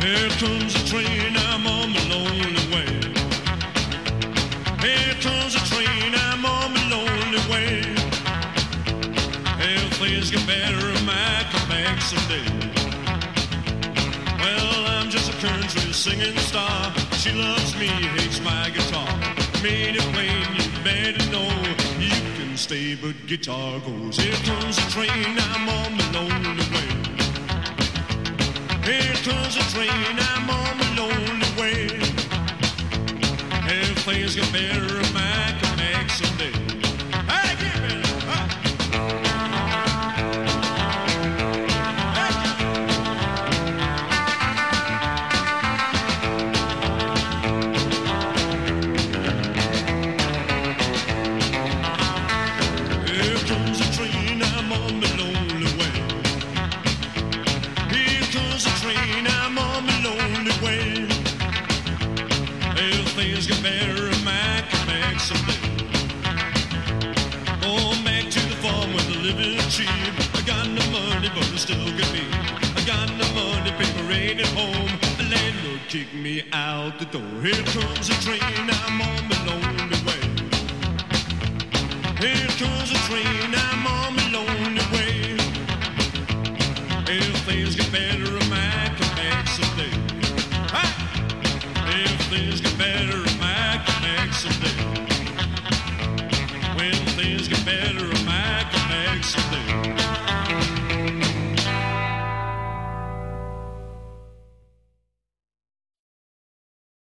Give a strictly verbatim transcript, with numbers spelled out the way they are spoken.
Here comes the train, I'm on my lonely way. Here comes the train, I'm on my lonely way. If things get better, I might come back someday. Well, I'm just a country singing star. She loves me, hates my guitar. Made it plain, you better know. You can stay, but guitar goes. Here comes the train, I'm on my lonely way. Here comes the train, I'm on my lonely way. If things get better, I might come back someday. Hey, give me huh? Here comes the train, I'm on my lonely way. Here comes the train, I'm on my lonely way. If things get better, I might come back someday. Going back to the farm where the living cheap. I got no money, but I still get me. I got no money, paper ain't at home. The landlord kicked me out the door. Here comes the train, I'm on my lonely way. Here comes the train,